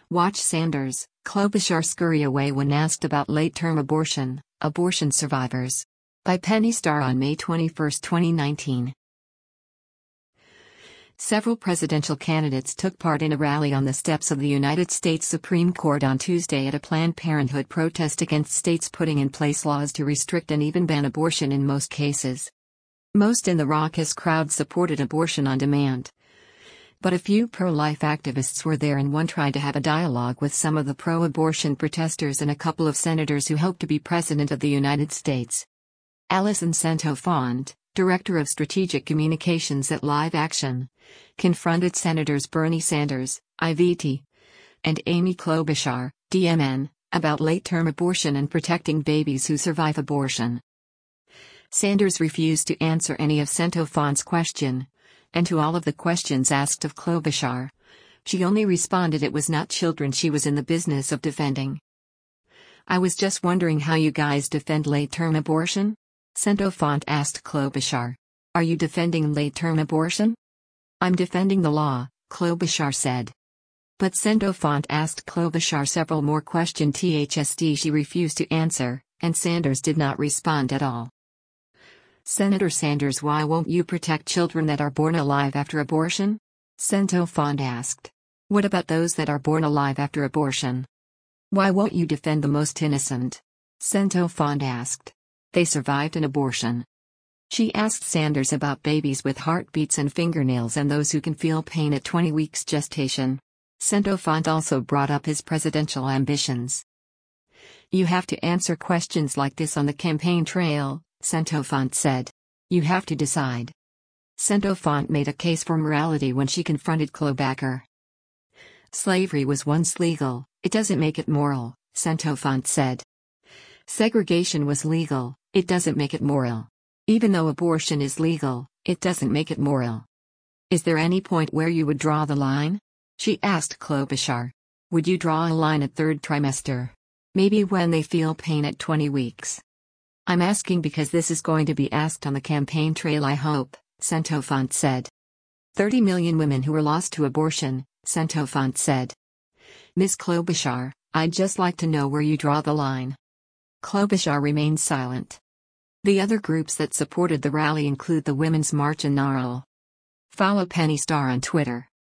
Watch Sanders, Klobuchar scurry away when asked about late-term abortion survivors. By Penny Starr on May 21, 2019. Several presidential candidates took part in a rally on the steps of the United States Supreme Court on Tuesday at a Planned Parenthood protest against states putting in place laws to restrict and even ban abortion in most cases. Most in the raucous crowd supported abortion on demand. But a few pro-life activists were there, and one tried to have a dialogue with some of the pro-abortion protesters and a couple of senators who hoped to be President of the United States. Alison Sento-Font, Director of Strategic Communications at Live Action, confronted Senators Bernie Sanders, IVT, and Amy Klobuchar, DMN, about late-term abortion and protecting babies who survive abortion. Sanders refused to answer any of Sento-Font's question, and to all of the questions asked of Klobuchar, she only responded it was not children she was in the business of defending. "I was just wondering how you guys defend late-term abortion?" Sento-Font asked Klobuchar. "Are you defending late-term abortion?" "I'm defending the law," Klobuchar said. But Sento-Font asked Klobuchar several more questions she refused to answer, and Sanders did not respond at all. "Senator Sanders, why won't you protect children that are born alive after abortion?" Sento-Font asked. "What about those that are born alive after abortion? Why won't you defend the most innocent?" Sento-Font asked. "They survived an abortion." She asked Sanders about babies with heartbeats and fingernails and those who can feel pain at 20 weeks gestation. Sento-Font also brought up his presidential ambitions. "You have to answer questions like this on the campaign trail," Sento-Font said. "You have to decide." Sento-Font made a case for morality when she confronted Klobuchar. "Slavery was once legal, it doesn't make it moral," Sento-Font said. "Segregation was legal, it doesn't make it moral. Even though abortion is legal, it doesn't make it moral. Is there any point where you would draw the line?" she asked Klobuchar. "Would you draw a line at third trimester? Maybe when they feel pain at 20 weeks? "I'm asking because this is going to be asked on the campaign trail, I hope," Sento-Font said. 30 million women who were lost to abortion, Sento-Font said. "Ms. Klobuchar, I'd just like to know where you draw the line." Klobuchar remained silent. The other groups that supported the rally include the Women's March and NARAL. Follow Penny Starr on Twitter.